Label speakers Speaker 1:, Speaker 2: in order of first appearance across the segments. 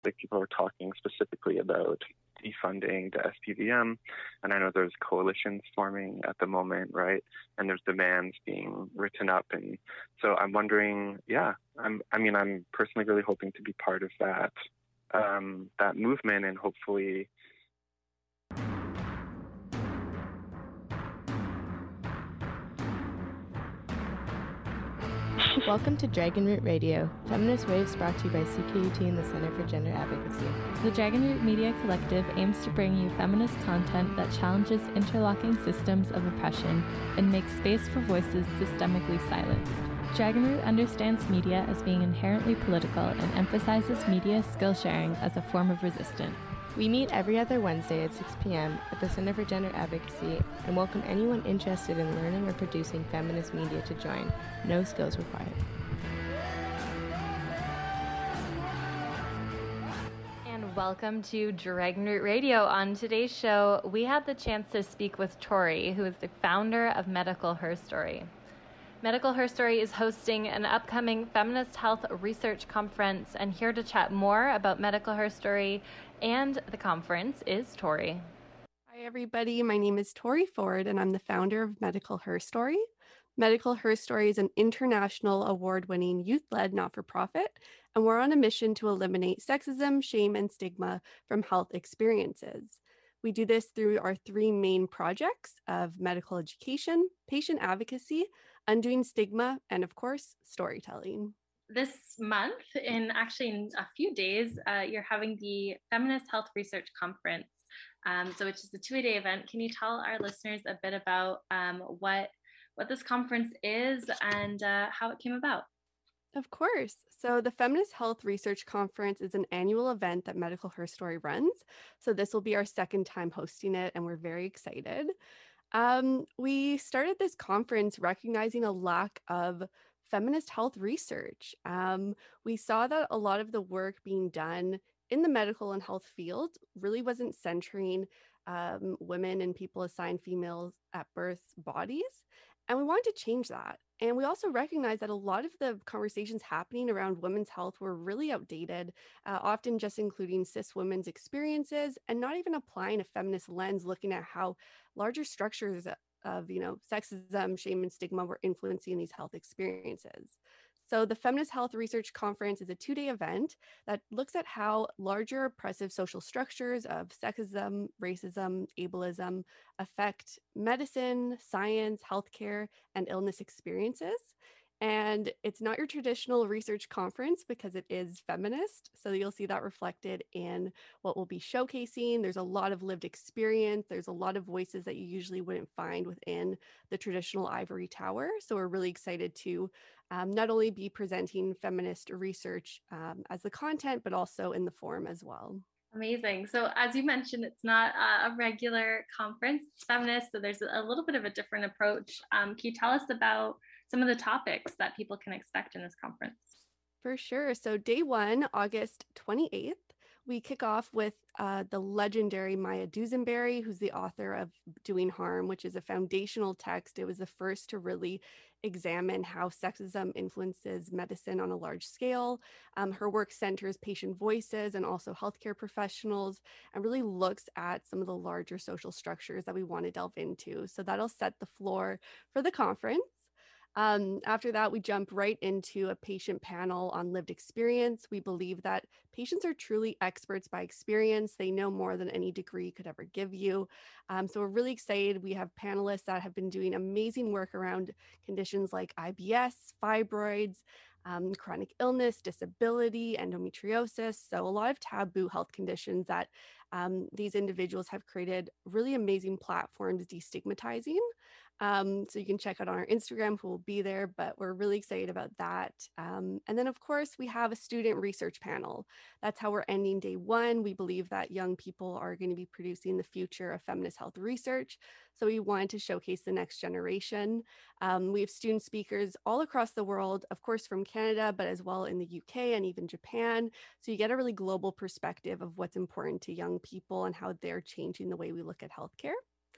Speaker 1: Like people were talking specifically about defunding the SPVM, and I know there's coalitions forming at the moment, right? And there's demands being written up, and so I'm wondering, I'm personally really hoping to be part of that movement, and hopefully.
Speaker 2: Welcome to Dragonroot Radio, feminist waves brought to you by CKUT and the Center for Gender Advocacy.
Speaker 3: The Dragonroot Media Collective aims to bring you feminist content that challenges interlocking systems of oppression and makes space for voices systemically silenced. Dragonroot understands media as being inherently political and emphasizes media skill sharing as a form of resistance.
Speaker 2: We meet every other Wednesday at 6 p.m. at the Center for Gender Advocacy and welcome anyone interested in learning or producing feminist media to join. No skills required.
Speaker 3: And welcome to Dragonroot Radio. On today's show, we had the chance to speak with Tori, who is the founder of Medical Her Story. Medical Her Story is hosting an upcoming feminist health research conference, and here to chat more about Medical Her Story and the conference is Tori.
Speaker 4: Hi, everybody. My name is Tori Ford, and I'm the founder of Medical Her Story. Medical Her Story is an international award-winning youth-led not-for-profit, and we're on a mission to eliminate sexism, shame, and stigma from health experiences. We do this through our three main projects of medical education, patient advocacy, undoing stigma, and of course, storytelling.
Speaker 3: This month, in a few days, you're having the Feminist Health Research Conference, which is a two-day event. Can you tell our listeners a bit about what this conference is and how it came about?
Speaker 4: Of course. So the Feminist Health Research Conference is an annual event that Medical Her Story runs. So this will be our second time hosting it, and we're very excited. We started this conference recognizing a lack of feminist health research. We saw that a lot of the work being done in the medical and health field really wasn't centering women and people assigned females at birth bodies. And we wanted to change that. And we also recognize that a lot of the conversations happening around women's health were really outdated, often just including cis women's experiences and not even applying a feminist lens, looking at how larger structures of, sexism, shame, and stigma were influencing these health experiences. So the Feminist Health Research Conference is a two-day event that looks at how larger oppressive social structures of sexism, racism, ableism affect medicine, science, healthcare, and illness experiences. And it's not your traditional research conference because it is feminist. So you'll see that reflected in what we'll be showcasing. There's a lot of lived experience. There's a lot of voices that you usually wouldn't find within the traditional ivory tower. So we're really excited to not only be presenting feminist research as the content, but also in the form as well.
Speaker 3: Amazing. So as you mentioned, it's not a regular conference, it's feminist, so there's a little bit of a different approach. Can you tell us about some of the topics that people can expect in this conference?
Speaker 4: For sure. So day one, August 28th, we kick off with the legendary Maya Dusenberry, who's the author of Doing Harm, which is a foundational text. It was the first to really examine how sexism influences medicine on a large scale. Her work centers patient voices and also healthcare professionals and really looks at some of the larger social structures that we want to delve into. So that'll set the floor for the conference. After that, we jump right into a patient panel on lived experience. We believe that patients are truly experts by experience. They know more than any degree could ever give you. So we're really excited. We have panelists that have been doing amazing work around conditions like IBS, fibroids, chronic illness, disability, endometriosis. So a lot of taboo health conditions that these individuals have created really amazing platforms destigmatizing. So you can check out on our Instagram who will be there, but we're really excited about that. And then of course we have a student research panel. That's how we're ending day one. We believe that young people are going to be producing the future of feminist health research. So we wanted to showcase the next generation. We have student speakers all across the world, of course from Canada, but as well in the UK and even Japan. So you get a really global perspective of what's important to young people and how they're changing the way we look at healthcare.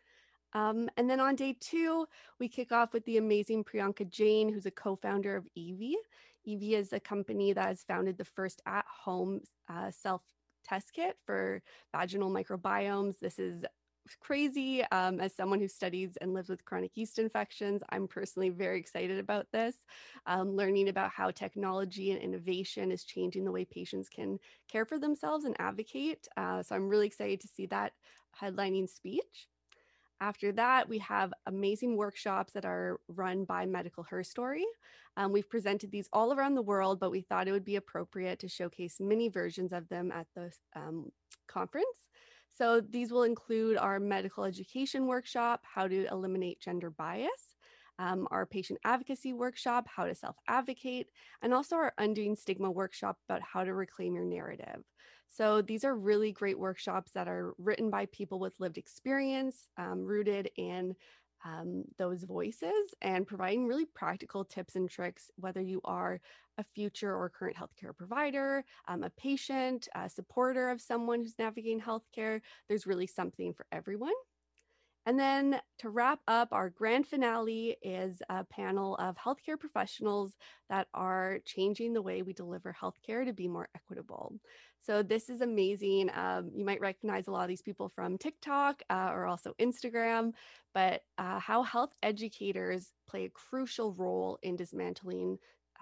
Speaker 4: And then on day two, we kick off with the amazing Priyanka Jain, who's a co-founder of Evie. Evie is a company that has founded the first at-home self-test kit for vaginal microbiomes. This is crazy. As someone who studies and lives with chronic yeast infections, I'm personally very excited about this, learning about how technology and innovation is changing the way patients can care for themselves and advocate. So I'm really excited to see that headlining speech. After that, we have amazing workshops that are run by Medical Her Story. We've presented these all around the world, but we thought it would be appropriate to showcase mini versions of them at the conference. So these will include our medical education workshop, how to eliminate gender bias, our patient advocacy workshop, how to self-advocate, and also our Undoing Stigma workshop about how to reclaim your narrative. So these are really great workshops that are written by people with lived experience, rooted in those voices, and providing really practical tips and tricks, whether you are a future or current healthcare provider, a patient, a supporter of someone who's navigating healthcare. There's really something for everyone. And then to wrap up, our grand finale is a panel of healthcare professionals that are changing the way we deliver healthcare to be more equitable. So this is amazing. You might recognize a lot of these people from TikTok or also Instagram, but how health educators play a crucial role in dismantling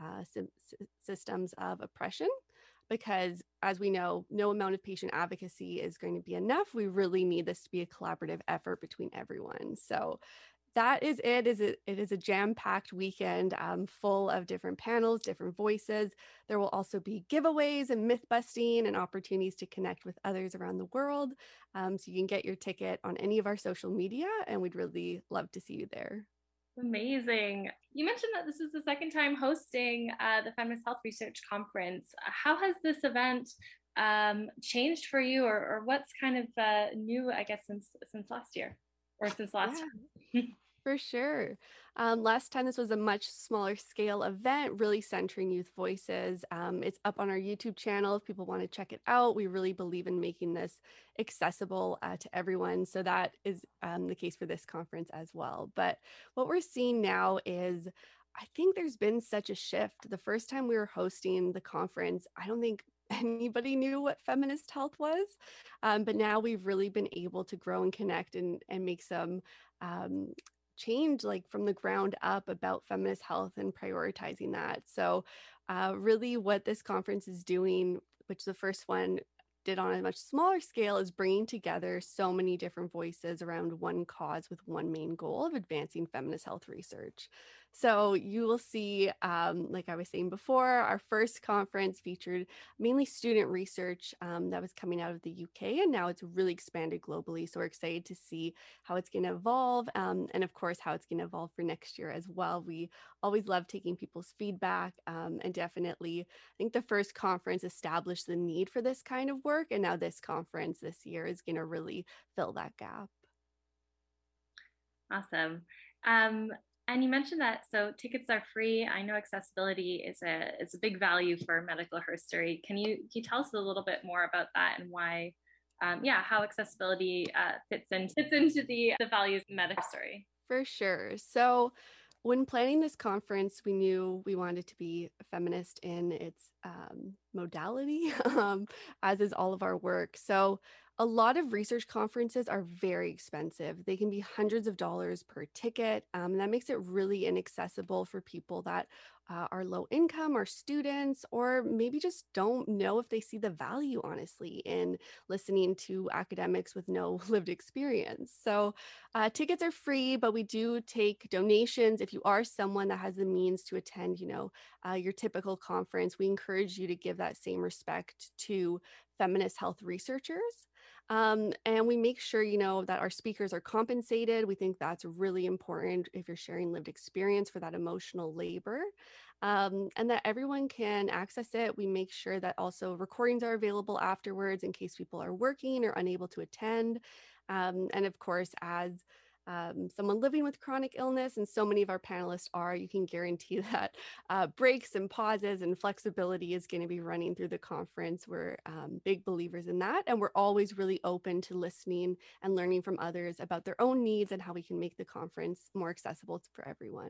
Speaker 4: systems of oppression. Because as we know, no amount of patient advocacy is going to be enough. We really need this to be a collaborative effort between everyone. So that is it. It is a jam-packed weekend full of different panels, different voices. There will also be giveaways and myth busting and opportunities to connect with others around the world. So you can get your ticket on any of our social media, and we'd really love to see you there.
Speaker 3: Amazing. You mentioned that this is the second time hosting the Feminist Health Research Conference. How has this event changed for you, or what's kind of new, I guess, since last year, or since last
Speaker 4: year? For sure. Last time, this was a much smaller scale event, really centering youth voices. It's up on our YouTube channel if people want to check it out. We really believe in making this accessible to everyone. So that is the case for this conference as well. But what we're seeing now is, I think there's been such a shift. The first time we were hosting the conference, I don't think anybody knew what feminist health was. But now we've really been able to grow and connect and make some change, like from the ground up, about feminist health and prioritizing that. So really what this conference is doing, which the first one did on a much smaller scale, is bringing together so many different voices around one cause with one main goal of advancing feminist health research. So you will see, like I was saying before, our first conference featured mainly student research that was coming out of the UK, and now it's really expanded globally. So we're excited to see how it's going to evolve, and of course, how it's going to evolve for next year as well. We always love taking people's feedback, and definitely, I think the first conference established the need for this kind of work, and now this conference this year is going to really fill that gap.
Speaker 3: Awesome. And you mentioned that, so tickets are free. I know accessibility is a big value for Medical Her Story. Can you tell us a little bit more about that and why, how accessibility fits into the values of Medical Story?
Speaker 4: For sure. So when planning this conference, we knew we wanted to be feminist in its modality, as is all of our work. So a lot of research conferences are very expensive. They can be hundreds of dollars per ticket. And that makes it really inaccessible for people that are low income, or students, or maybe just don't know if they see the value, honestly, in listening to academics with no lived experience. So tickets are free, but we do take donations. If you are someone that has the means to attend, your typical conference, we encourage you to give that same respect to feminist health researchers. And we make sure, that our speakers are compensated. We think that's really important if you're sharing lived experience for that emotional labor, and that everyone can access it. We make sure that also recordings are available afterwards in case people are working or unable to attend. And of course, as someone living with chronic illness, and so many of our panelists are, you can guarantee that breaks and pauses and flexibility is going to be running through the conference. We're big believers in that, and we're always really open to listening and learning from others about their own needs and how we can make the conference more accessible for everyone.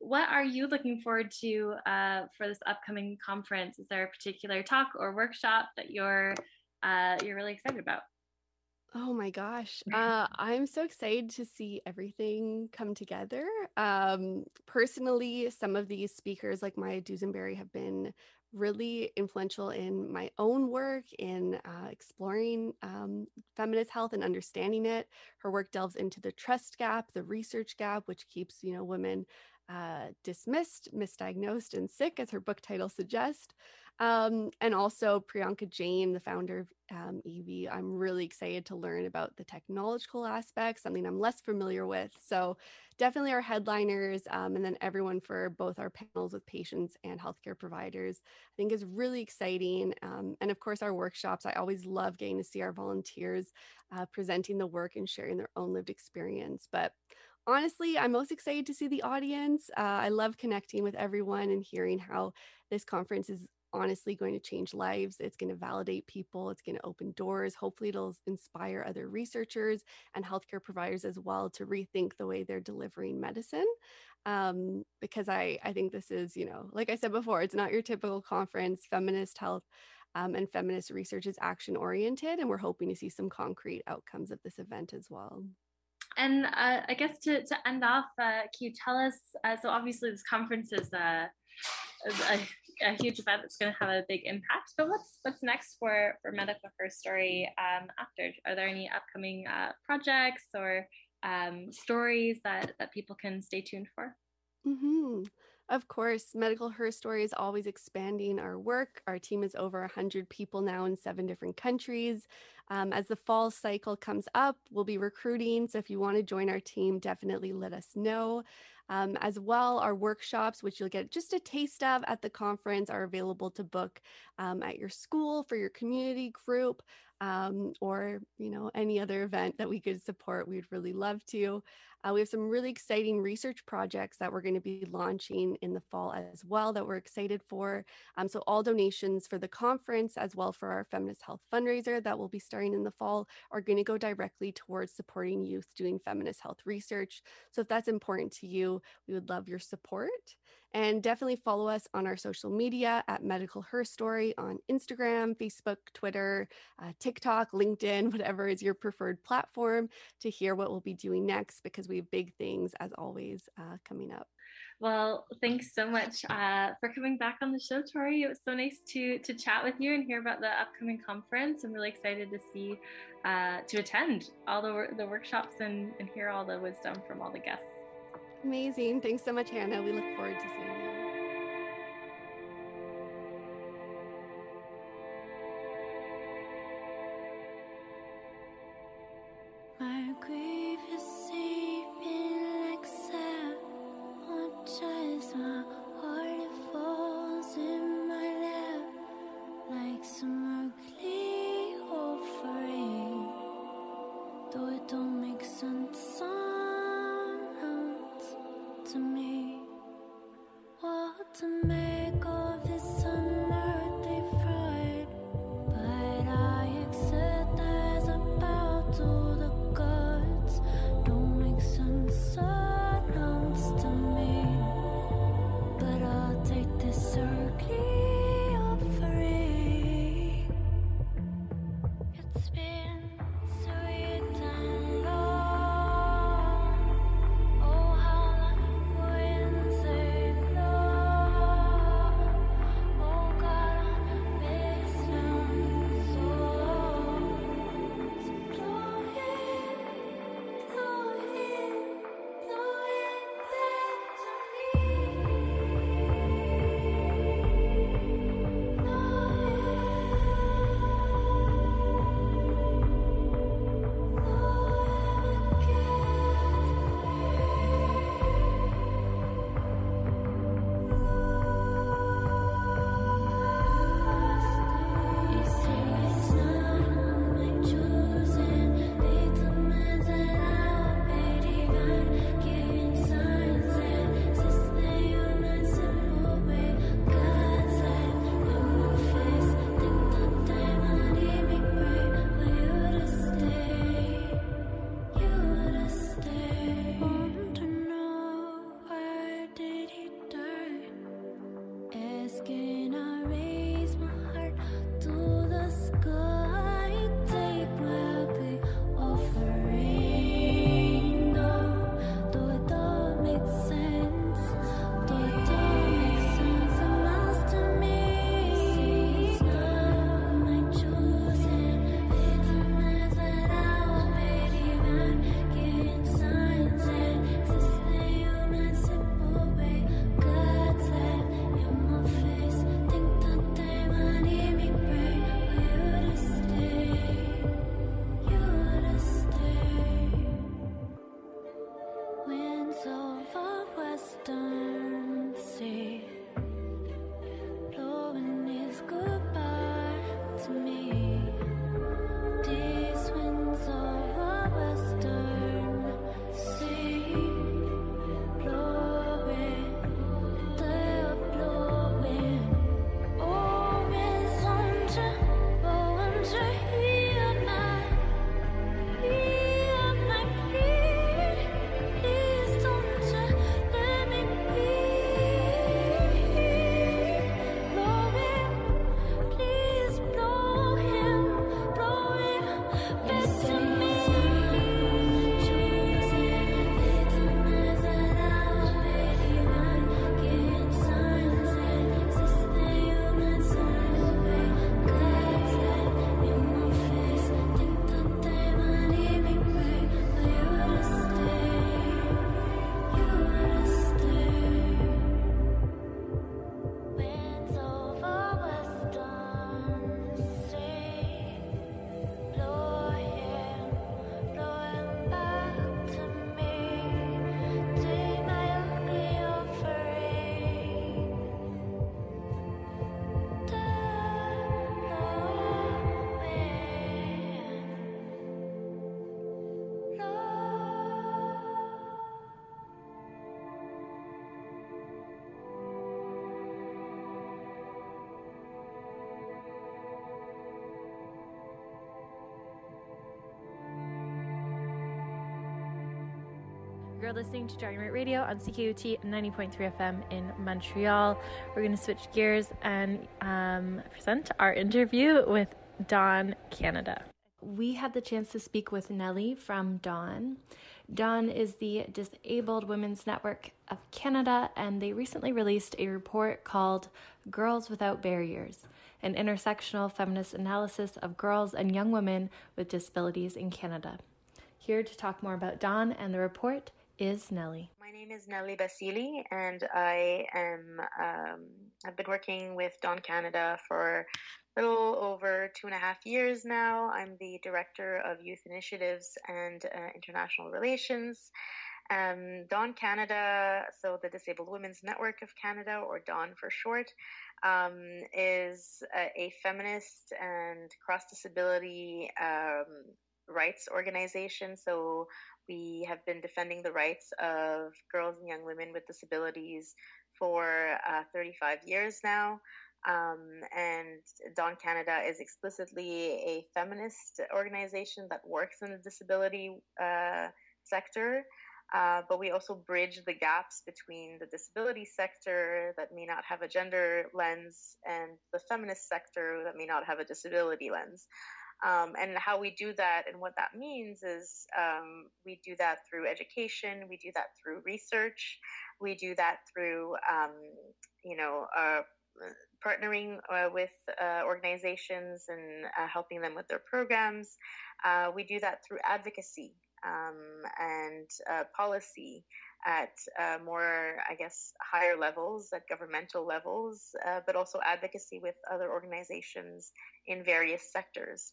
Speaker 3: what are you looking forward to for this upcoming conference? Is there a particular talk or workshop that you're really excited about?
Speaker 4: Oh my gosh. I'm so excited to see everything come together. Personally, some of these speakers, like Maya Dusenberry, have been really influential in my own work in exploring feminist health and understanding it. Her work delves into the trust gap, the research gap, which keeps, women dismissed, misdiagnosed, and sick, as her book title suggests. And also Priyanka Jain, the founder of EV. I'm really excited to learn about the technological aspects, something I'm less familiar with. So definitely our headliners, and then everyone for both our panels with patients and healthcare providers, I think is really exciting. And of course, our workshops. I always love getting to see our volunteers presenting the work and sharing their own lived experience. But honestly, I'm most excited to see the audience. I love connecting with everyone and hearing how this conference is honestly going to change lives. It's going to validate people. It's going to open doors. Hopefully, it'll inspire other researchers and healthcare providers as well to rethink the way they're delivering medicine. Because I think this is, like I said before, it's not your typical conference. Feminist health and feminist research is action oriented, and we're hoping to see some concrete outcomes of this event as well.
Speaker 3: And I guess to end off, can you tell us, so obviously this conference is a huge event that's going to have a big impact, but what's next for Medical Herstory after? Are there any upcoming projects or stories that people can stay tuned for?
Speaker 4: Mm-hmm. Of course, Medical Herstory is always expanding our work. Our team is over 100 people now in 7 different countries. As the fall cycle comes up, we'll be recruiting. So if you want to join our team, definitely let us know. As well, our workshops, which you'll get just a taste of at the conference, are available to book at your school, for your community group, or any other event that we could support. We'd really love to. We have some really exciting research projects that we're going to be launching in the fall as well that we're excited for. So all donations for the conference, as well for our Feminist Health fundraiser that will be starting in the fall, are going to go directly towards supporting youth doing feminist health research. So if that's important to you, we would love your support. And definitely follow us on our social media at Medical Herstory on Instagram, Facebook, Twitter, TikTok, LinkedIn, whatever is your preferred platform, to hear what we'll be doing next, because we have big things, as always, coming up.
Speaker 3: Well, thanks so much for coming back on the show, Tori. It was so nice to chat with you and hear about the upcoming conference. I'm really excited to see, to attend all the workshops and hear all the wisdom from all the guests.
Speaker 4: Amazing. Thanks so much, Hannah. We look forward to seeing you.
Speaker 5: My grief is seeping like sap, watches my heart, it falls in my lap like some ugly offering. Though it don't make sense to me, what to make of this unearthly pride, but I accept as about to the gods. Don't make sense to me, but I'll take this ugly offering. It's been sweet and long. Oh, how the winds they blow. Oh God, I miss them so. So blow it back to me. Blow it.
Speaker 3: You're listening to Dragon Root Radio on CKUT 90.3 FM in Montreal. We're going to switch gears and present our interview with Dawn Canada. We had the chance to speak with Nellie from Dawn. Dawn is the Disabled Women's Network of Canada, and they recently released a report called Girls Without Barriers, an intersectional feminist analysis of girls and young women with disabilities in Canada. Here to talk more about Dawn and the report is Nellie.
Speaker 6: My name is Nellie Basili, and I am I've been working with Dawn Canada for a little over 2.5 years now. I'm the Director of Youth Initiatives and International Relations. Dawn Canada, so the Disabled Women's Network of Canada, or Dawn for short, is a feminist and cross-disability rights organization. So we have been defending the rights of girls and young women with disabilities for 35 years now. And Dawn Canada is explicitly a feminist organization that works in the disability sector. But we also bridge the gaps between the disability sector that may not have a gender lens and the feminist sector that may not have a disability lens. And how we do that and what that means is we do that through education, we do that through research, we do that through, partnering with organizations and helping them with their programs. We do that through advocacy and policy at more, higher levels, at governmental levels, but also advocacy with other organizations in various sectors.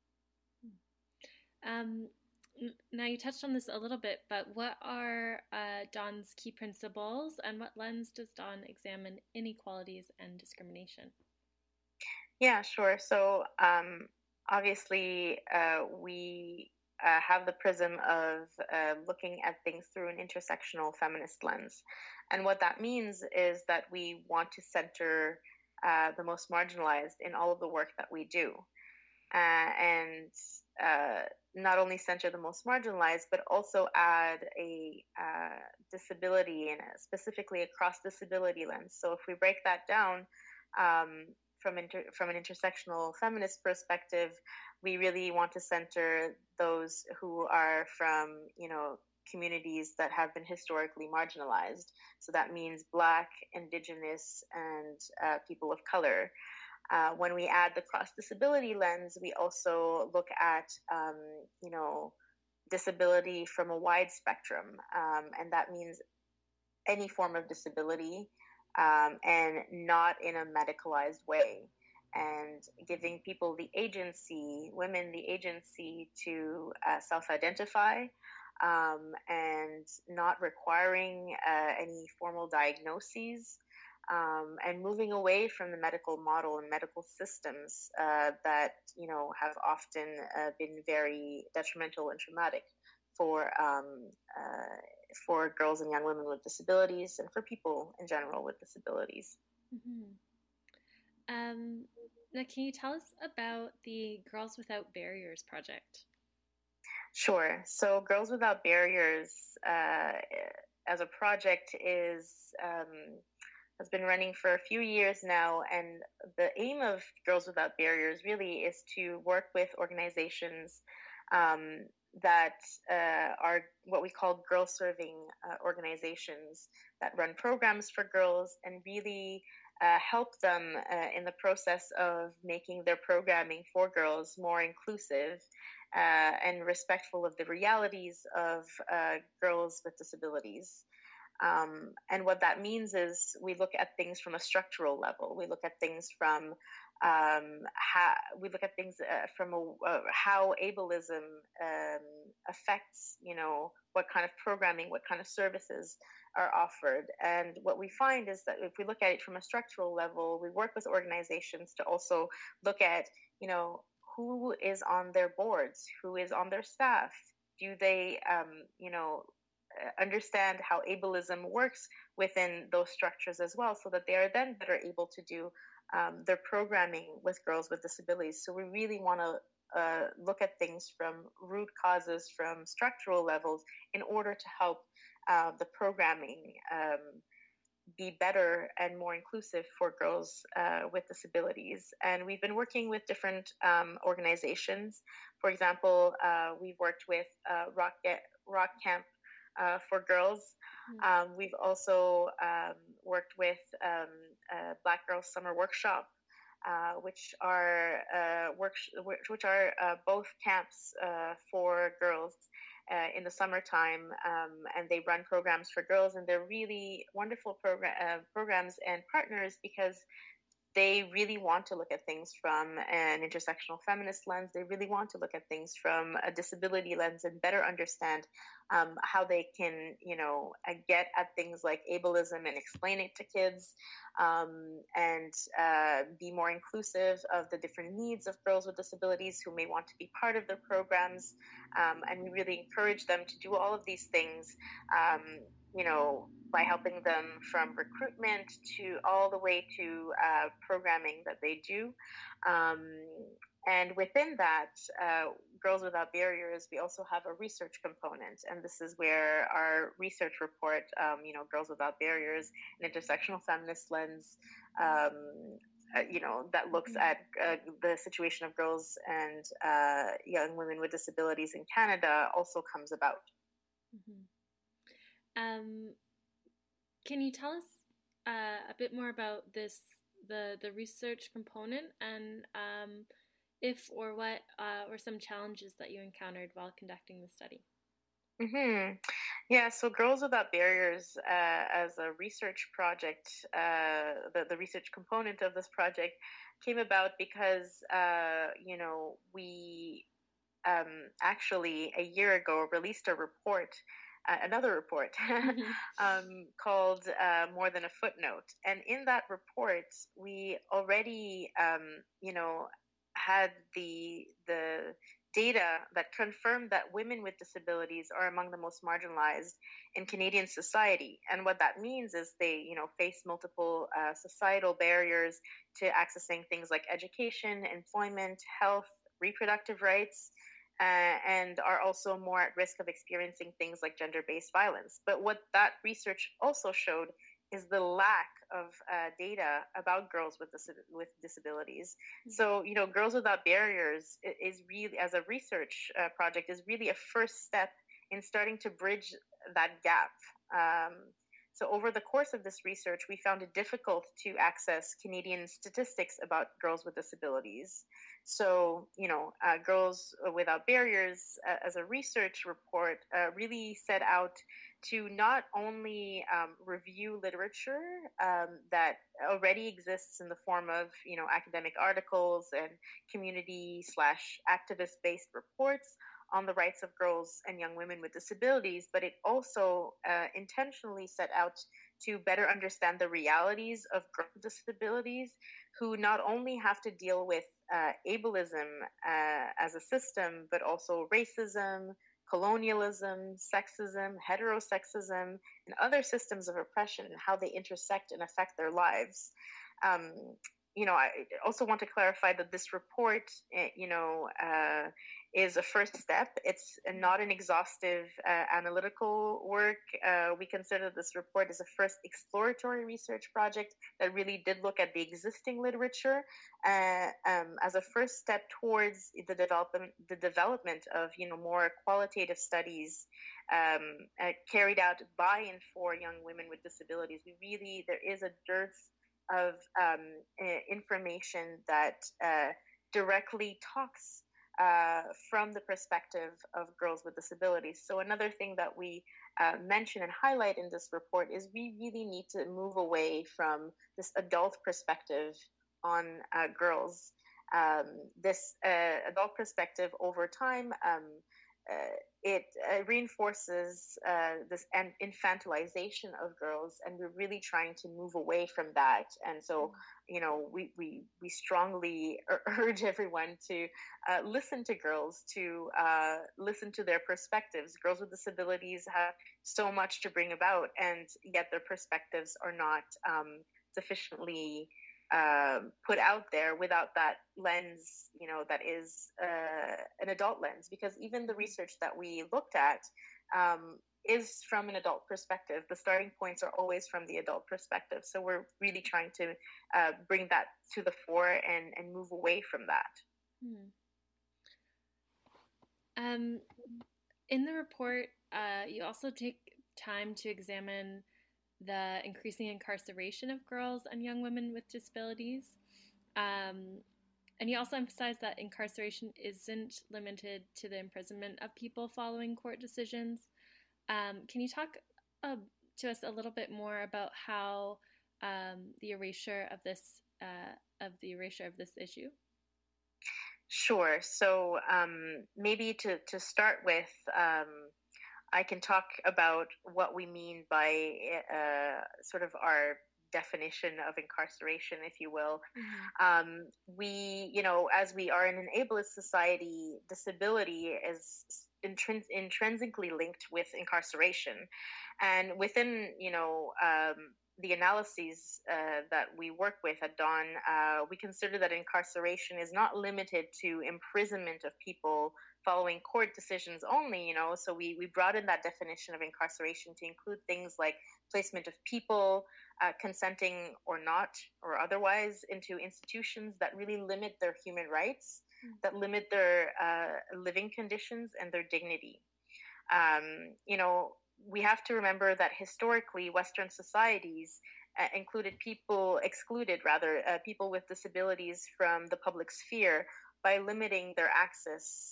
Speaker 3: Now you touched on this a little bit, but what are Dawn's key principles, and what lens does Dawn examine inequalities and discrimination?
Speaker 6: Yeah, sure. So obviously we have the prism of looking at things through an intersectional feminist lens. And what that means is that we want to center the most marginalized in all of the work that we do. And not only center the most marginalized, but also add a disability and specifically a cross-disability lens. So if we break that down from an intersectional feminist perspective, we really want to center those who are from, communities that have been historically marginalized. So that means Black, Indigenous, and people of color. When we add the cross-disability lens, we also look at, disability from a wide spectrum. And that means any form of disability and not in a medicalized way. And giving people the agency, women the agency to self-identify and not requiring any formal diagnoses. And moving away from the medical model and medical systems that have often been very detrimental and traumatic for girls and young women with disabilities and for people in general with disabilities.
Speaker 3: Mm-hmm. Now, can you tell us about the Girls Without Barriers project?
Speaker 6: Sure. So, Girls Without Barriers as a project has been running for a few years now, and the aim of Girls Without Barriers really is to work with organizations that are what we call girl-serving organizations that run programs for girls and really help them in the process of making their programming for girls more inclusive and respectful of the realities of girls with disabilities. And what that means is we look at things from a structural level. We look at things from how ableism affects, what kind of programming, what kind of services are offered. And what we find is that if we look at it from a structural level, we work with organizations to also look at, who is on their boards, who is on their staff. Do they, understand how ableism works within those structures as well, so that they are then better able to do their programming with girls with disabilities. So we really want to look at things from root causes, from structural levels, in order to help the programming be better and more inclusive for girls with disabilities. And we've been working with different organizations. For example, we've worked with Rock Camp for Girls. We've also worked with Black Girls Summer Workshop, which are both camps for girls in the summertime, and they run programs for girls, and they're really wonderful programs and partners because they really want to look at things from an intersectional feminist lens. They really want to look at things from a disability lens and better understand how they can, get at things like ableism and explain it to kids, and be more inclusive of the different needs of girls with disabilities who may want to be part of their programs. And we really encourage them to do all of these things, by helping them from recruitment to all the way to programming that they do. And within that, Girls Without Barriers, we also have a research component. And this is where our research report, Girls Without Barriers, an intersectional feminist lens, that looks at the situation of girls and young women with disabilities in Canada also comes about.
Speaker 7: Can you tell us a bit more about the research component, and if or what were some challenges that you encountered while conducting the study?
Speaker 6: Yeah, so Girls Without Barriers as a research project, the research component of this project came about because, we actually a year ago released a report, another report called More Than a Footnote. And in that report, we already, had the data that confirmed that women with disabilities are among the most marginalized in Canadian society. And what that means is they, face multiple societal barriers to accessing things like education, employment, health, reproductive rights, and are also more at risk of experiencing things like gender-based violence. But what that research also showed is the lack of data about girls with disabilities. So, Girls Without Barriers is really, as a research project, is really a first step in starting to bridge that gap. So over the course of this research, we found it difficult to access Canadian statistics about girls with disabilities. So, Girls Without Barriers, as a research report, really set out to not only review literature that already exists in the form of, academic articles and community/activist-based reports on the rights of girls and young women with disabilities, but it also intentionally set out to better understand the realities of girls with disabilities who not only have to deal with ableism as a system, but also racism, colonialism, sexism, heterosexism, and other systems of oppression and how they intersect and affect their lives. I also want to clarify that this report, is a first step. It's not an exhaustive analytical work. We consider this report as a first exploratory research project that really did look at the existing literature as a first step towards the development of, more qualitative studies carried out by and for young women with disabilities. There is a dearth of information that directly talks from the perspective of girls with disabilities. So another thing that we mention and highlight in this report is we really need to move away from this adult perspective on girls. This adult perspective over time, it reinforces this infantilization of girls, and we're really trying to move away from that. And so, we strongly urge everyone to listen to girls, to listen to their perspectives. Girls with disabilities have so much to bring about, and yet their perspectives are not sufficiently put out there without that lens, that is an adult lens. Because even the research that we looked at is from an adult perspective. The starting points are always from the adult perspective. So we're really trying to bring that to the fore and move away from that.
Speaker 7: In the report, you also take time to examine the increasing incarceration of girls and young women with disabilities. And you also emphasize that incarceration isn't limited to the imprisonment of people following court decisions. Can you talk to us a little bit more about how the erasure of this issue?
Speaker 6: Sure. So maybe to start with, I can talk about what we mean by sort of our definition of incarceration, if you will. We, as we are in an ableist society, disability is intrinsically linked with incarceration. And within, the analyses that we work with at Dawn, we consider that incarceration is not limited to imprisonment of people following court decisions only, so we broaden that definition of incarceration to include things like placement of people, consenting or not, or otherwise, into institutions that really limit their human rights, that limit their living conditions and their dignity. We have to remember that historically Western societies excluded people with disabilities from the public sphere by limiting their access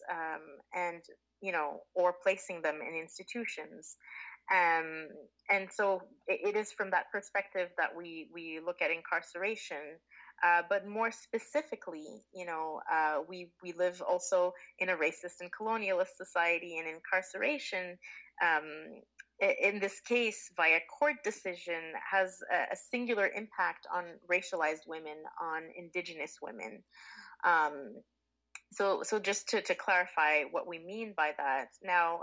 Speaker 6: or placing them in institutions. And so it is from that perspective that we look at incarceration. But more specifically, we live also in a racist and colonialist society, and incarceration, in this case, via court decision, has a singular impact on racialized women, on Indigenous women. So just to clarify what we mean by that, now,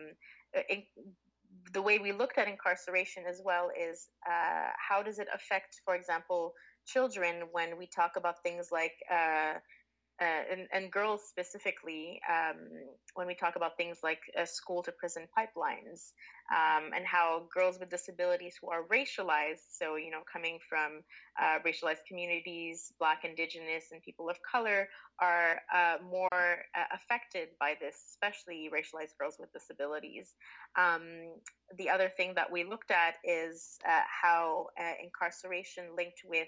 Speaker 6: the way we looked at incarceration as well is how does it affect, for example, children when we talk about things like and girls specifically, when we talk about things like school to prison pipelines, and how girls with disabilities who are racialized, so, coming from racialized communities, Black, Indigenous, and people of color, are more affected by this, especially racialized girls with disabilities. The other thing that we looked at is how incarceration linked with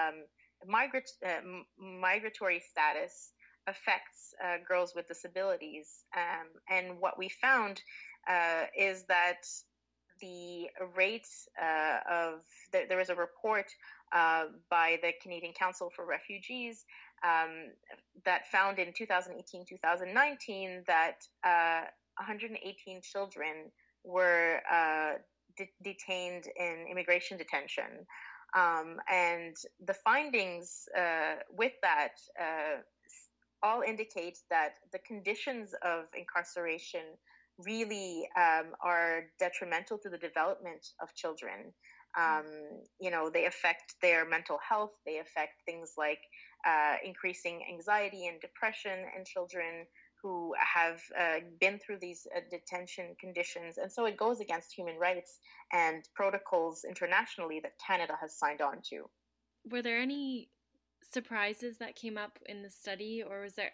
Speaker 6: migratory status affects girls with disabilities. And what we found is that the rate there was a report by the Canadian Council for Refugees that found in 2018-2019 that 118 children were detained in immigration detention. And the findings with that all indicate that the conditions of incarceration really are detrimental to the development of children. They affect their mental health. They affect things like increasing anxiety and depression in children who have been through these detention conditions. And so it goes against human rights and protocols internationally that Canada has signed on to.
Speaker 7: Were there any surprises that came up in the study, or is there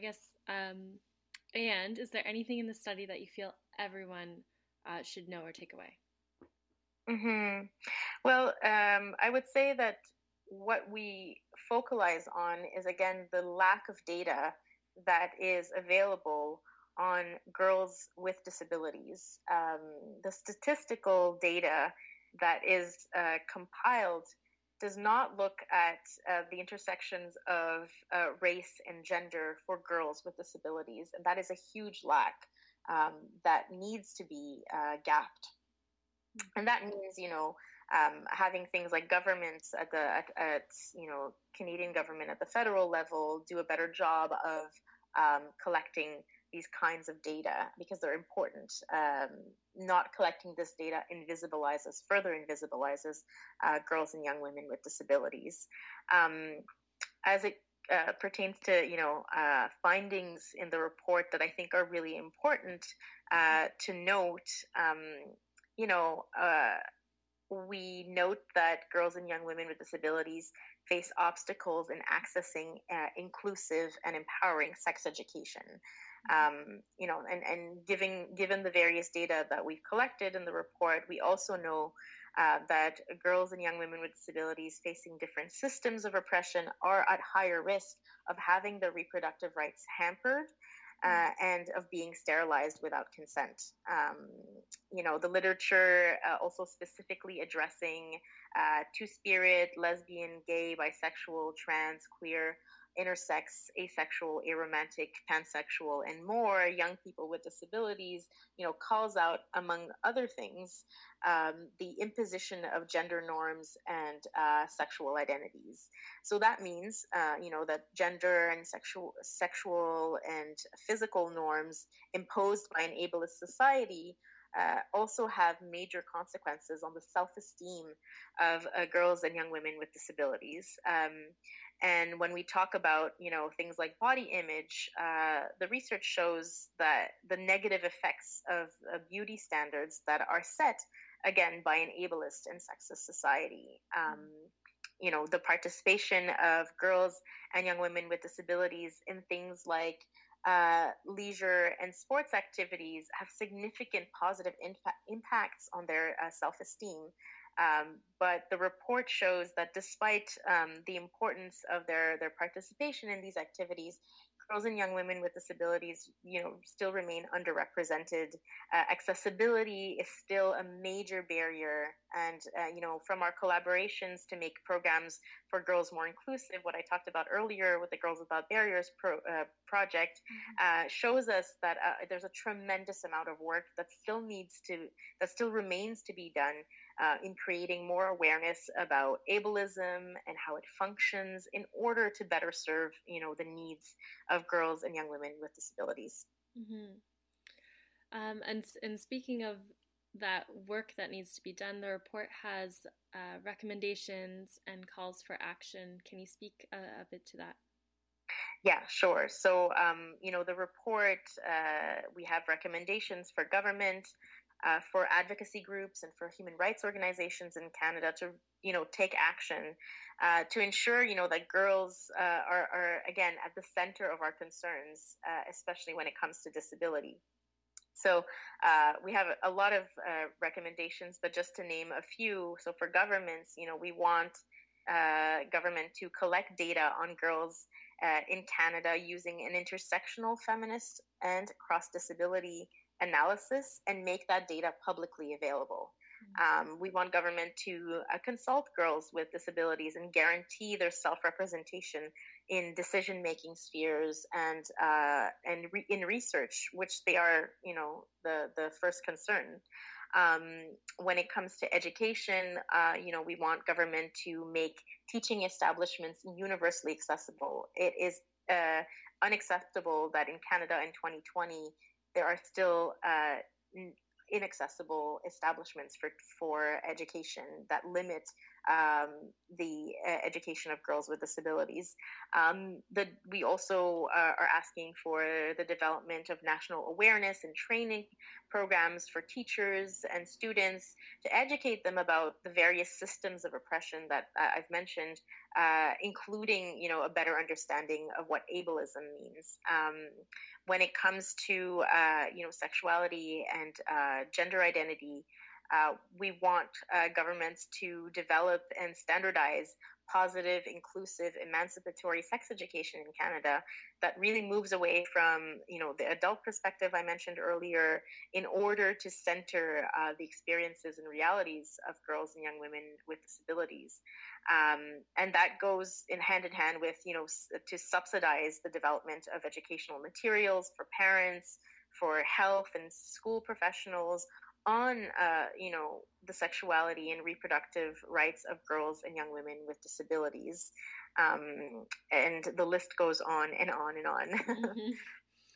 Speaker 7: anything in the study that you feel everyone should know or take away?
Speaker 6: Mm-hmm. Well, I would say that what we focalize on is, again, the lack of data that is available on girls with disabilities. The statistical data that is compiled does not look at the intersections of race and gender for girls with disabilities, and that is a huge lack that needs to be gapped. And that means, having things like governments at Canadian government at the federal level do a better job of collecting these kinds of data because they're important. Not collecting this data further invisibilizes girls and young women with disabilities. As it pertains to, findings in the report that I think are really important to note, we note that girls and young women with disabilities face obstacles in accessing inclusive and empowering sex education. And given the various data that we've collected in the report, we also know that girls and young women with disabilities facing different systems of oppression are at higher risk of having their reproductive rights hampered and of being sterilized without consent. The literature also specifically addressing two-spirit, lesbian, gay, bisexual, trans, queer, intersex, asexual, aromantic, pansexual, and more young people with disabilities, calls out, among other things, the imposition of gender norms and sexual identities. So that means, that gender and sexual and physical norms imposed by an ableist society also have major consequences on the self-esteem of girls and young women with disabilities. And when we talk about, things like body image, the research shows that the negative effects of beauty standards that are set, again, by an ableist and sexist society. The participation of girls and young women with disabilities in things like leisure and sports activities have significant positive impacts on their self-esteem. But the report shows that despite the importance of their participation in these activities, girls and young women with disabilities, still remain underrepresented. Accessibility is still a major barrier. And, from our collaborations to make programs for girls more inclusive, what I talked about earlier with the Girls Without Barriers project shows us that there's a tremendous amount of work that still remains to be done in creating more awareness about ableism and how it functions in order to better serve, the needs of girls and young women with disabilities.
Speaker 7: Mm-hmm. And speaking of that work that needs to be done, the report has recommendations and calls for action. Can you speak a bit to that?
Speaker 6: Yeah, sure. So, the report, we have recommendations for government, for advocacy groups and for human rights organizations in Canada to, take action to ensure, that girls are, again, at the center of our concerns, especially when it comes to disability. So we have a lot of recommendations, but just to name a few. So for governments, we want government to collect data on girls in Canada using an intersectional feminist and cross-disability analysis and make that data publicly available. We want government to consult girls with disabilities and guarantee their self-representation in decision-making spheres and in research, which they are, the first concern. When it comes to education, we want government to make teaching establishments universally accessible. It is unacceptable that in Canada in 2020, there are still inaccessible establishments for education that limit the education of girls with disabilities. We also are asking for the development of national awareness and training programs for teachers and students to educate them about the various systems of oppression that I've mentioned, including, a better understanding of what ableism means. When it comes to, sexuality and gender identity, we want governments to develop and standardize positive, inclusive, emancipatory sex education in Canada that really moves away from, the adult perspective I mentioned earlier in order to center the experiences and realities of girls and young women with disabilities. And that goes in hand with, to subsidize the development of educational materials for parents, for health and school professionals on, the sexuality and reproductive rights of girls and young women with disabilities. And the list goes on and on and on.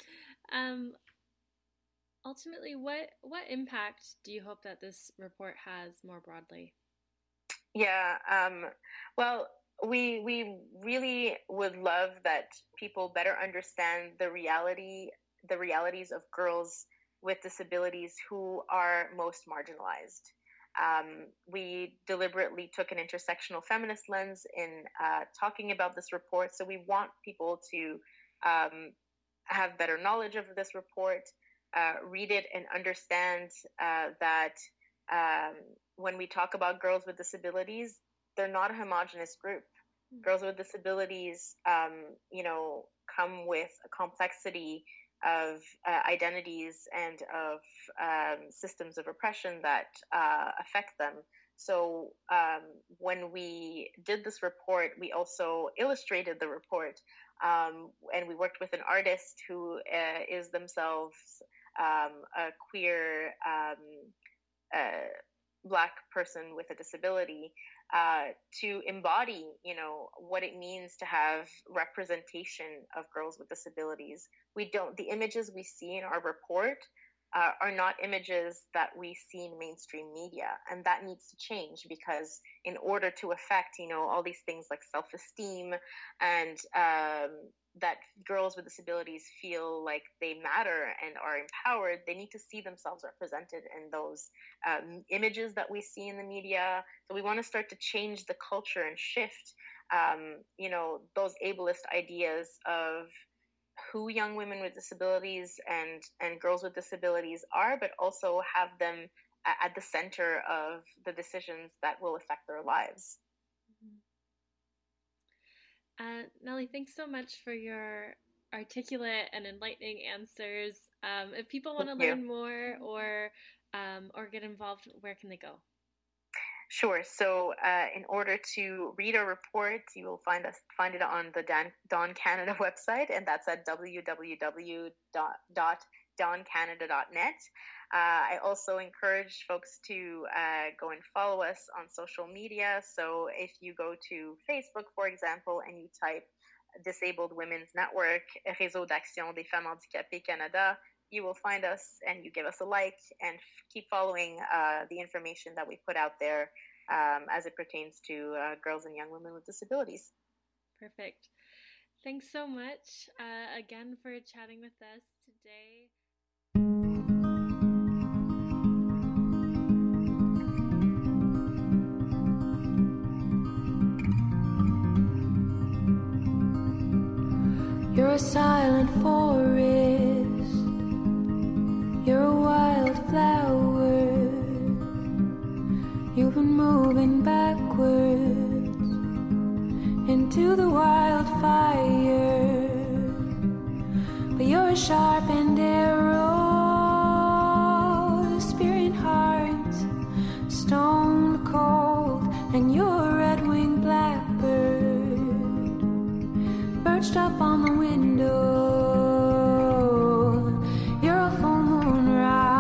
Speaker 7: Ultimately, what impact do you hope that this report has more broadly?
Speaker 6: Yeah, well, we really would love that people better understand the realities of girls with disabilities who are most marginalized. We deliberately took an intersectional feminist lens in talking about this report, so we want people to have better knowledge of this report, read it, and understand that when we talk about girls with disabilities, they're not a homogenous group. Girls with disabilities, come with a complexity of identities and of systems of oppression that affect them. So when we did this report, we also illustrated the report, and we worked with an artist who is themselves a queer Black person with a disability, to embody, what it means to have representation of girls with disabilities. The images we see in our report are not images that we see in mainstream media, and that needs to change, because in order to affect, all these things like self-esteem and that girls with disabilities feel like they matter and are empowered, they need to see themselves represented in those images that we see in the media. So we want to start to change the culture and shift, those ableist ideas of who young women with disabilities and girls with disabilities are, but also have them at the center of the decisions that will affect their lives.
Speaker 7: Nellie, thanks so much for your articulate and enlightening answers. If people want to learn more or get involved, where can they go?
Speaker 6: Sure. So in order to read our report, you will find it on the Dawn Canada website, and that's at www.dawncanada.net. I also encourage folks to go and follow us on social media. So if you go to Facebook, for example, and you type Disabled Women's Network, Réseau d'Action des Femmes Handicapées Canada, you will find us and you give us a like, and keep following the information that we put out there as it pertains to girls and young women with disabilities.
Speaker 7: Perfect. Thanks so much again for chatting with us today.
Speaker 5: You're a silent forest, you're a wildflower, you've been moving backwards into the wildfire, but you're a sharpened arrow, spearing hearts, stone cold, and you're a red-winged blackbird, perched up on the window. You're a full moon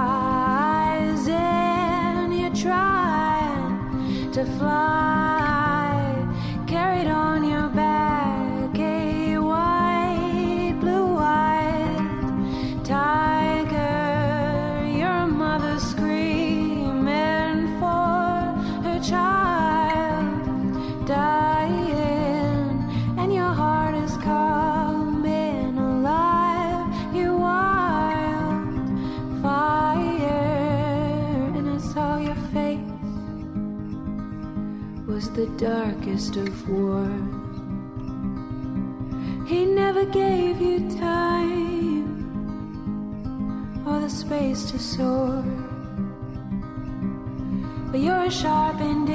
Speaker 5: rising, you're trying to fly, carried on your back a white, blue-eyed tiger. You're a mother screaming for her child dying, and your heart is coming alive. You're wild fire, and I saw your face was the darkest of wars. He never gave you time or the space to soar, but you're a sharpened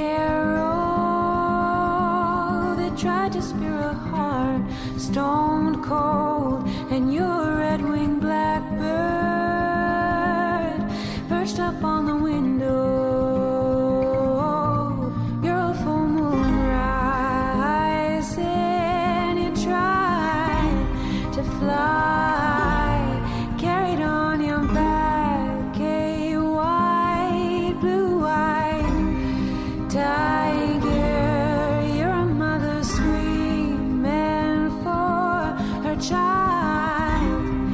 Speaker 5: arrow that tried to spear a heart, stone cold, and you're a red-winged blackbird, perched up on the window. You're a full moon rising, you're trying to fly, carried on your back a white, blue-eyed tiger. You're a mother screaming for her child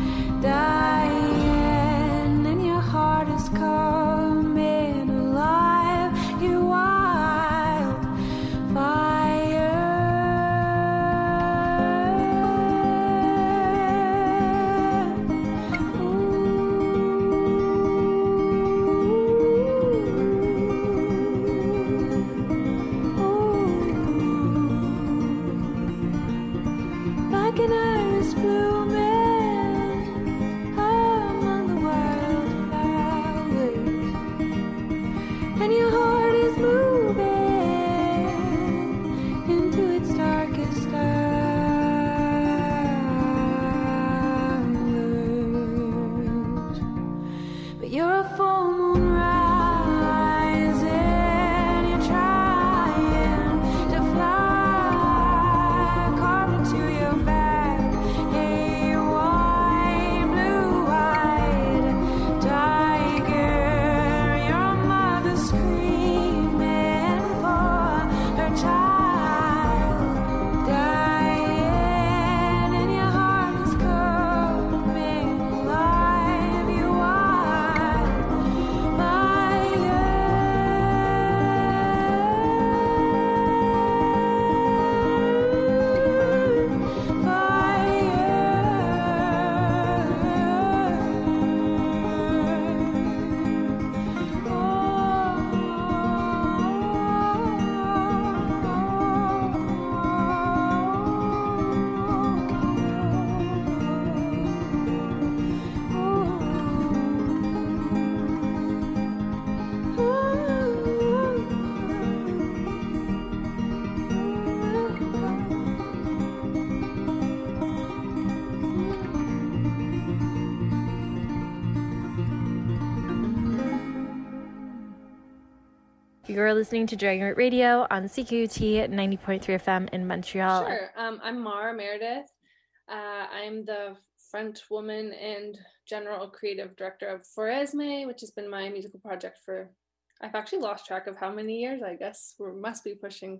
Speaker 3: You're listening to Dragon Root Radio on CQT 90.3 FM in Montreal.
Speaker 8: Sure. I'm Mara Meredith. I'm the front woman and general creative director of For Esme, which has been my musical project for, I've actually lost track of how many years. I guess we must be pushing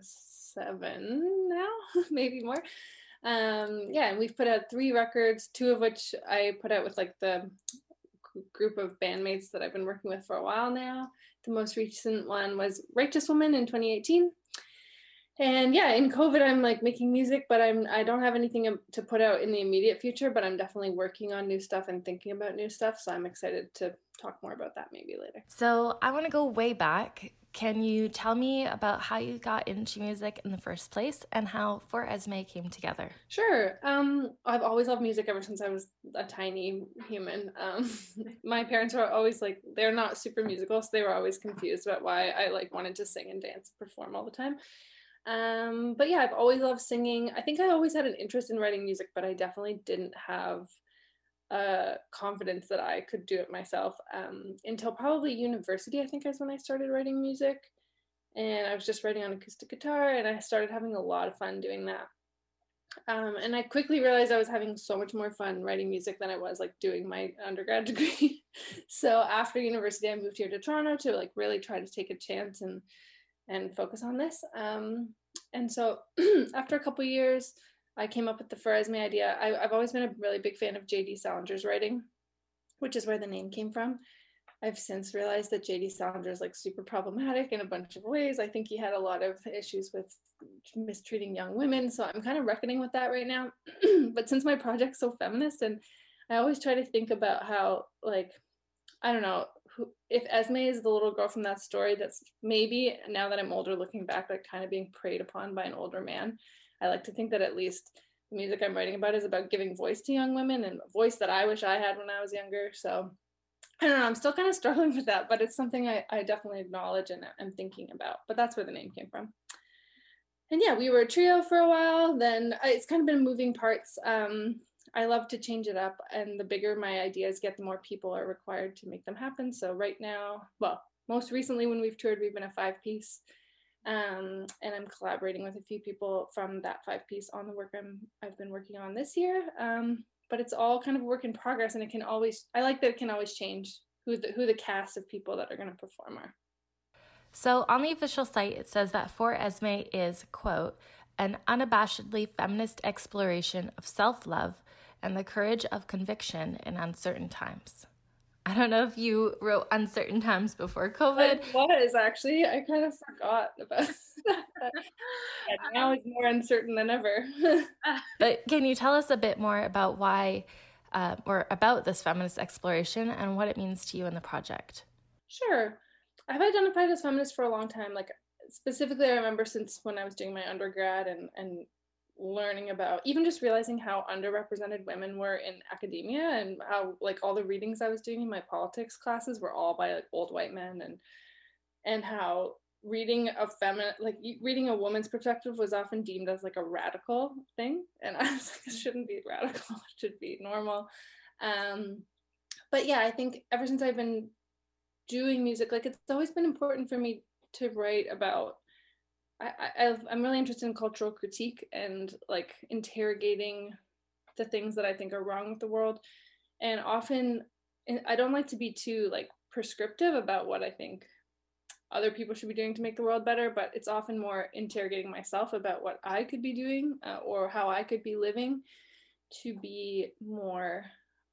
Speaker 8: 7 now, maybe more. And we've put out 3 records, 2 of which I put out with like the group of bandmates that I've been working with for a while now. The most recent one was Righteous Woman in 2018. And yeah, in COVID, I'm like making music, but I don't have anything to put out in the immediate future, but I'm definitely working on new stuff and thinking about new stuff. So I'm excited to talk more about that maybe later.
Speaker 3: So I want to go way back. Can you tell me about how you got into music in the first place and how For Esme came together?
Speaker 8: Sure. I've always loved music ever since I was a tiny human. My parents were always like, they're not super musical, so they were always confused about why I like wanted to sing and dance and perform all the time. But yeah, I've always loved singing. I think I always had an interest in writing music, but I definitely didn't have confidence that I could do it myself until probably university. I think is when I started writing music, and I was just writing on acoustic guitar, and I started having a lot of fun doing that. And I quickly realized I was having so much more fun writing music than I was like doing my undergrad degree. So after university, I moved here to Toronto to like really try to take a chance and focus on this. And so after a couple years, I came up with the For Esme idea. I've always been a really big fan of J.D. Salinger's writing, which is where the name came from. I've since realized that J.D. Salinger is like super problematic in a bunch of ways. I think he had a lot of issues with mistreating young women. So I'm kind of reckoning with that right now. But since my project's so feminist, and I always try to think about how, like, I don't know, if Esme is the little girl from that story that's maybe, now that I'm older looking back, like kind of being preyed upon by an older man, I like to think that at least the music I'm writing about is about giving voice to young women, and a voice that I wish I had when I was younger. So I don't know, I'm still kind of struggling with that, but it's something I definitely acknowledge and I'm thinking about. But that's where the name came from. And yeah, we were a trio for a while. Then it's kind of been moving parts. I love to change it up, and the bigger my ideas get, the more people are required to make them happen. So right now, well, most recently when we've toured, we've been a 5-piece, and I'm collaborating with a few people from that 5-piece on the work I've been working on this year. But it's all kind of a work in progress, and I like that it can always change who the cast of people that are going to perform are.
Speaker 3: So on the official site, it says that For Esme is, quote, an unabashedly feminist exploration of self-love and the courage of conviction in uncertain times. I don't know if you wrote uncertain times before COVID.
Speaker 8: It was, actually. I kind of forgot about that. Yeah, now it's more uncertain than ever.
Speaker 3: But can you tell us a bit more about why, or about this feminist exploration and what it means to you in the project?
Speaker 8: Sure. I've identified as feminist for a long time. Like, specifically, I remember since when I was doing my undergrad and learning about, even just realizing how underrepresented women were in academia, and how like all the readings I was doing in my politics classes were all by like old white men, and how reading a woman's perspective was often deemed as like a radical thing, and I was like, it shouldn't be radical, it should be normal. But yeah, I think ever since I've been doing music, like it's always been important for me to write about, I'm really interested in cultural critique and like interrogating the things that I think are wrong with the world. And often I don't like to be too like prescriptive about what I think other people should be doing to make the world better, but it's often more interrogating myself about what I could be doing or how I could be living to be more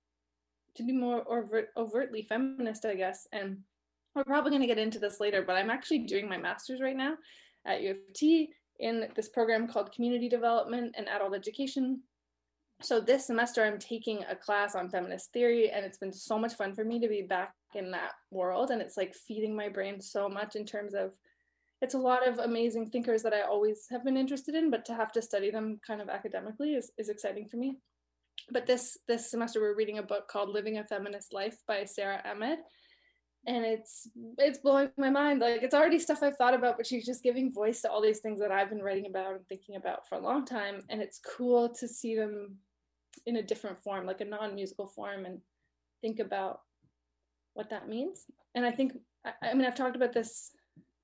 Speaker 8: overtly feminist, I guess. And we're probably going to get into this later, but I'm actually doing my master's right now at U of T in this program called Community Development and Adult Education. So this semester I'm taking a class on feminist theory, and it's been so much fun for me to be back in that world. And it's like feeding my brain so much in terms of, it's a lot of amazing thinkers that I always have been interested in, but to have to study them kind of academically is exciting for me. But this semester we're reading a book called Living a Feminist Life by Sarah Ahmed. And it's blowing my mind. Like, it's already stuff I've thought about, but she's just giving voice to all these things that I've been writing about and thinking about for a long time. And it's cool to see them in a different form, like a non-musical form, and think about what that means. And I think, I mean, I've talked about this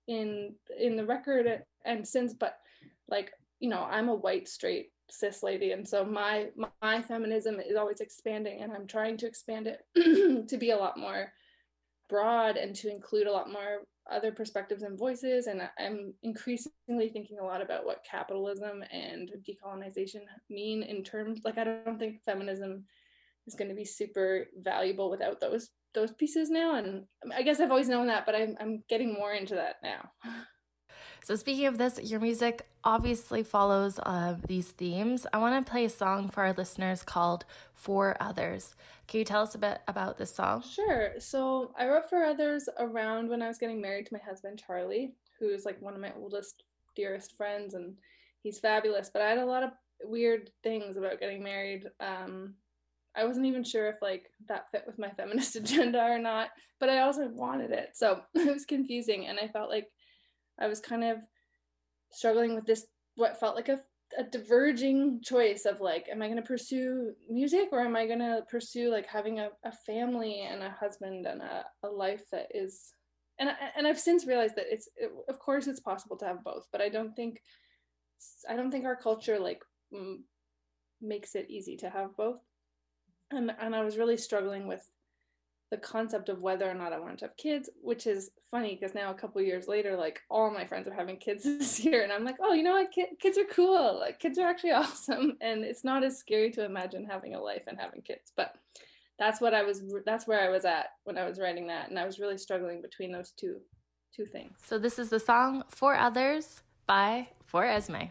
Speaker 8: in the record and since, but like, you know, I'm a white straight cis lady, and so my feminism is always expanding, and I'm trying to expand it to be a lot more broad and to include a lot more other perspectives and voices. And I'm increasingly thinking a lot about what capitalism and decolonization mean in terms, like, I don't think feminism is going to be super valuable without those pieces now. And I guess I've always known that, but I'm getting more into that now.
Speaker 3: So speaking of this, your music obviously follows these themes. I want to play a song for our listeners called For Others. Can you tell us a bit about this song?
Speaker 8: Sure. So I wrote For Others around when I was getting married to my husband, Charlie, who's like one of my oldest, dearest friends, and he's fabulous. But I had a lot of weird things about getting married. I wasn't even sure if like that fit with my feminist agenda or not, but I also wanted it. So it was confusing, and I felt like I was kind of struggling with this, what felt like a diverging choice of like, am I going to pursue music, or am I going to pursue like having a family and a husband and a life that is, and I've since realized that of course it's possible to have both, but I don't think our culture like makes it easy to have both. And I was really struggling with the concept of whether or not I wanted to have kids, which is funny because now a couple of years later, like all my friends are having kids this year, and I'm like, oh, you know what, kids are cool. Like kids are actually awesome, and it's not as scary to imagine having a life and having kids. But that's where I was at when I was writing that, and I was really struggling between those two things.
Speaker 3: So this is the song For Others by For Esme.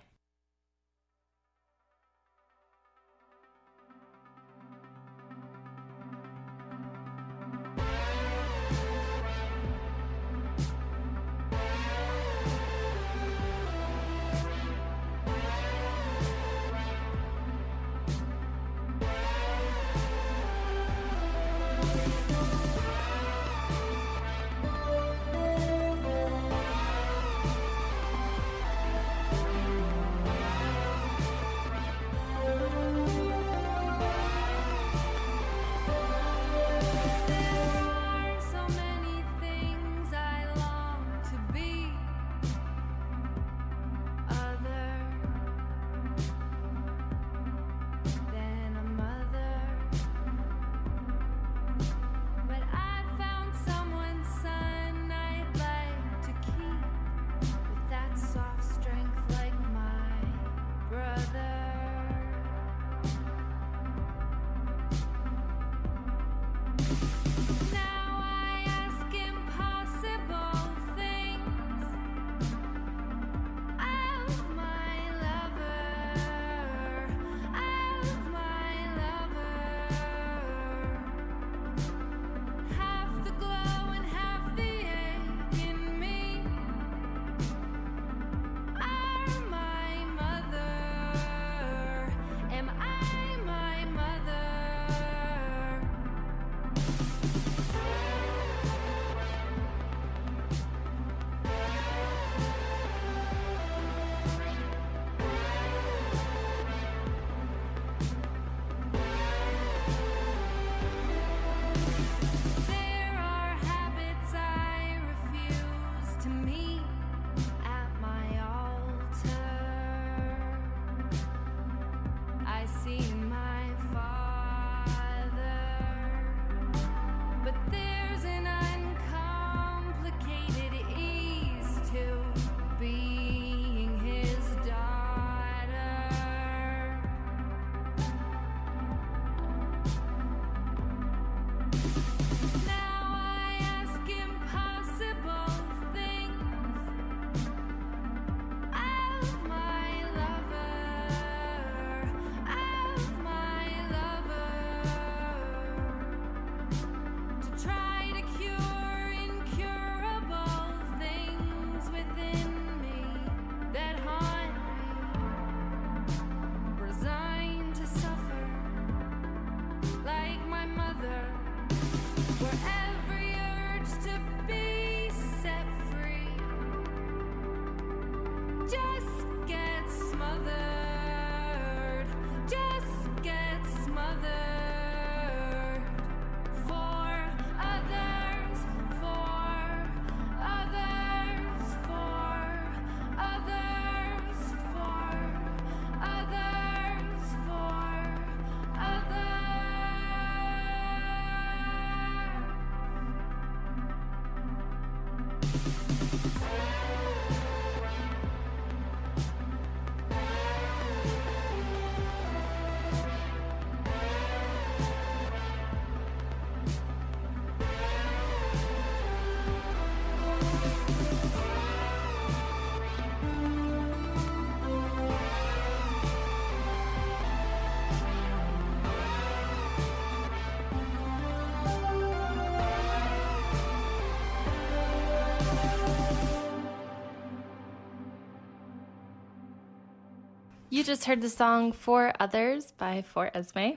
Speaker 3: You just heard the song For Others by For Esme.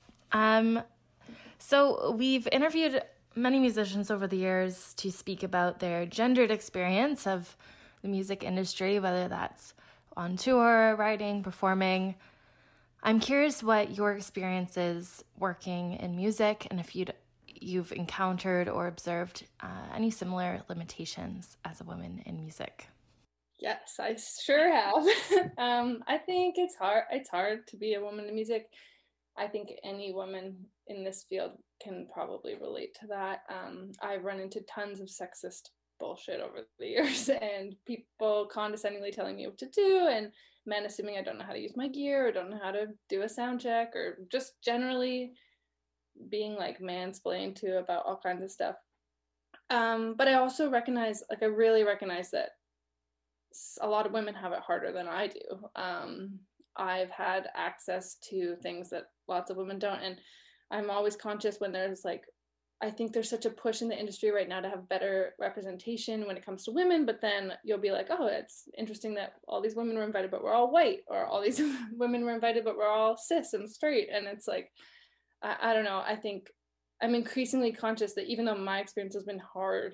Speaker 3: So we've interviewed many musicians over the years to speak about their gendered experience of the music industry, whether that's on tour, writing, performing. I'm curious what your experience is working in music and if you've encountered or observed any similar limitations as a woman in music.
Speaker 8: Yes, I sure have. I think it's hard. It's hard to be a woman in music. I think any woman in this field can probably relate to that. I've run into tons of sexist bullshit over the years, and people condescendingly telling me what to do, and men assuming I don't know how to use my gear or don't know how to do a sound check, or just generally being like mansplained to about all kinds of stuff. But I also recognize, I really recognize that a lot of women have it harder than I do. I've had access to things that lots of women don't, and I'm always conscious when there's I think there's such a push in the industry right now to have better representation when it comes to women, but then you'll be like, oh, it's interesting that all these women were invited but we're all white, or all these women were invited but we're all cis and straight, and it's I don't know. I think I'm increasingly conscious that even though my experience has been hard,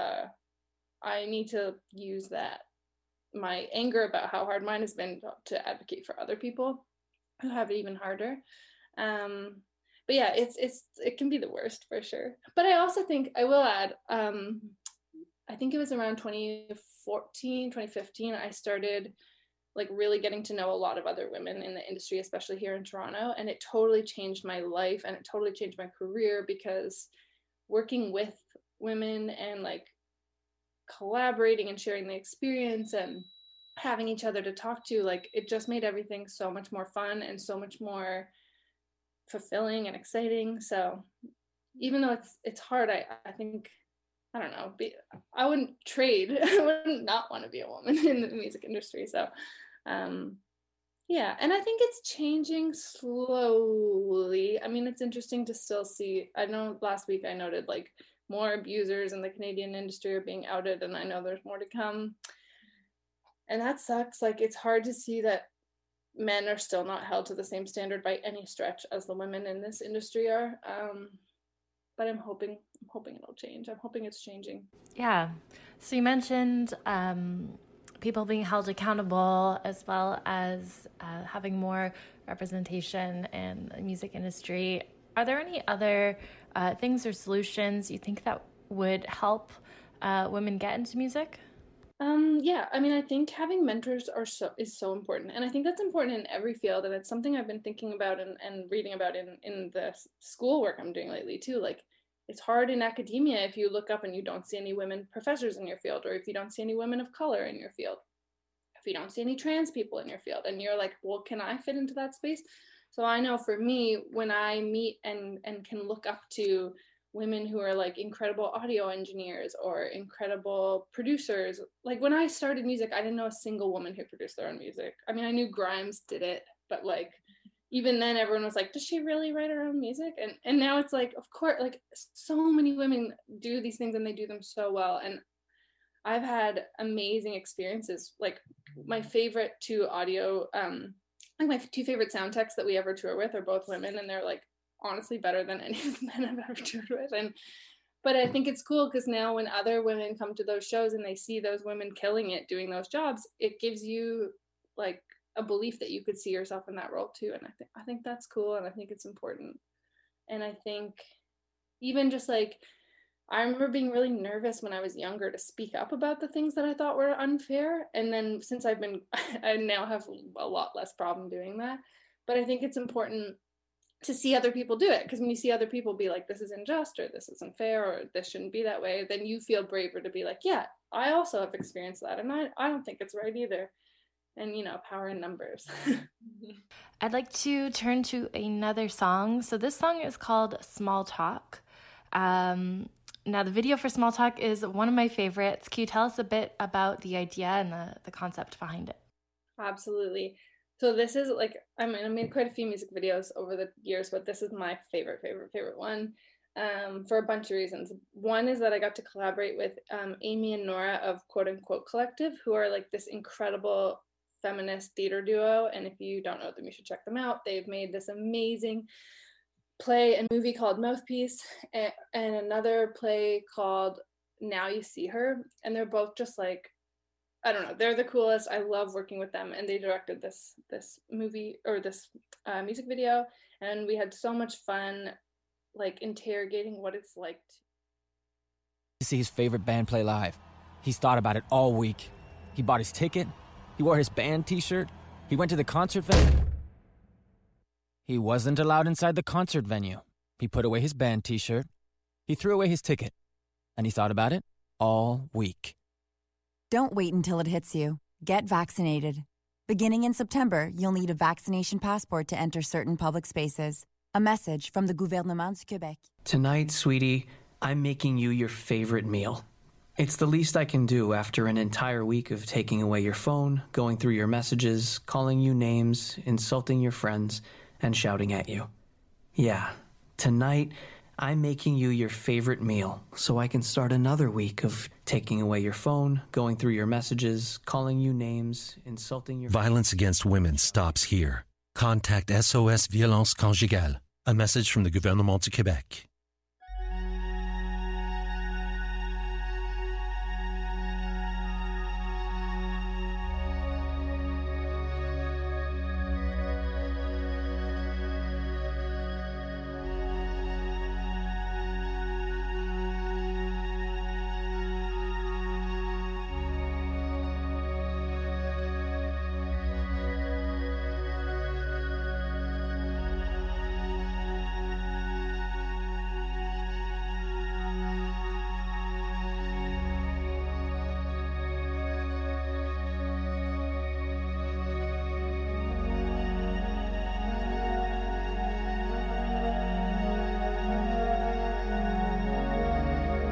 Speaker 8: I need to use my anger about how hard mine has been to advocate for other people who have it even harder. But yeah, it can be the worst for sure. But I also think, I will add, I think it was around 2014, 2015, I started really getting to know a lot of other women in the industry, especially here in Toronto. And it totally changed my life, and it totally changed my career, because working with women and collaborating and sharing the experience and having each other to talk to, it just made everything so much more fun and so much more fulfilling and exciting. So even though it's hard, I think, I don't know, I wouldn't trade, I wouldn't not want to be a woman in the music industry. So yeah, and I think it's changing slowly. I mean, it's interesting to still see. I know last week I noted more abusers in the Canadian industry are being outed, and I know there's more to come. And that sucks. It's hard to see that men are still not held to the same standard by any stretch as the women in this industry are. But I'm hoping it'll change. I'm hoping it's changing.
Speaker 3: Yeah. So you mentioned people being held accountable, as well as having more representation in the music industry. Are there any other things or solutions you think that would help women get into music?
Speaker 8: Yeah, I mean, I think having mentors is so important. And I think that's important in every field. And it's something I've been thinking about and reading about in the schoolwork I'm doing lately too. It's hard in academia if you look up and you don't see any women professors in your field, or if you don't see any women of color in your field, if you don't see any trans people in your field, and you're like, well, can I fit into that space? So I know for me, when I meet and can look up to women who are incredible audio engineers or incredible producers, when I started music, I didn't know a single woman who produced their own music. I mean, I knew Grimes did it, but even then everyone was like, does she really write her own music? And now it's of course, so many women do these things and they do them so well. And I've had amazing experiences. My favorite two audio, my two favorite sound techs that we ever tour with are both women, and they're honestly better than any of the men I've ever toured with. But I think it's cool because now when other women come to those shows and they see those women killing it doing those jobs, it gives you a belief that you could see yourself in that role too. And I think that's cool, and I think it's important. And I think even just I remember being really nervous when I was younger to speak up about the things that I thought were unfair. And then since I now have a lot less problem doing that. But I think it's important to see other people do it. Because when you see other people be like, this is unjust, or this isn't fair, or this shouldn't be that way, then you feel braver to be like, yeah, I also have experienced that, and I don't think it's right either. And, you know, power in numbers.
Speaker 3: I'd like to turn to another song. So this song is called Small Talk. Now, the video for Small Talk is one of my favorites. Can you tell us a bit about the idea and the concept behind it?
Speaker 8: Absolutely. So this is like, I made quite a few music videos over the years, but this is my favorite one for a bunch of reasons. One is that I got to collaborate with Amy and Nora of Quote Unquote Collective, who are like this incredible feminist theater duo. And if you don't know them, you should check them out. They've made this amazing play and movie called Mouthpiece, and another play called Now You See Her. And they're both just like, I don't know, they're the coolest. I love working with them. And they directed this movie, or this music video. And we had so much fun, like, interrogating what it's like
Speaker 9: to see his favorite band play live. He's thought about it all week. He bought his ticket. He wore his band t-shirt. He went to the concert venue. He wasn't allowed inside the concert venue. He put away his band t-shirt. He threw away his ticket. And he thought about it all week.
Speaker 10: Don't wait until it hits you. Get vaccinated. Beginning in September, you'll need a vaccination passport to enter certain public spaces. A message from the Gouvernement du Québec.
Speaker 11: Tonight, sweetie, I'm making you your favorite meal. It's the least I can do after an entire week of taking away your phone, going through your messages, calling you names, insulting your friends, and shouting at you. Yeah, tonight, I'm making you your favorite meal so I can start another week of taking away your phone, going through your messages, calling you names, insulting your...
Speaker 12: Violence against women stops here. Contact SOS Violence Conjugale. A message from the Gouvernement du Québec.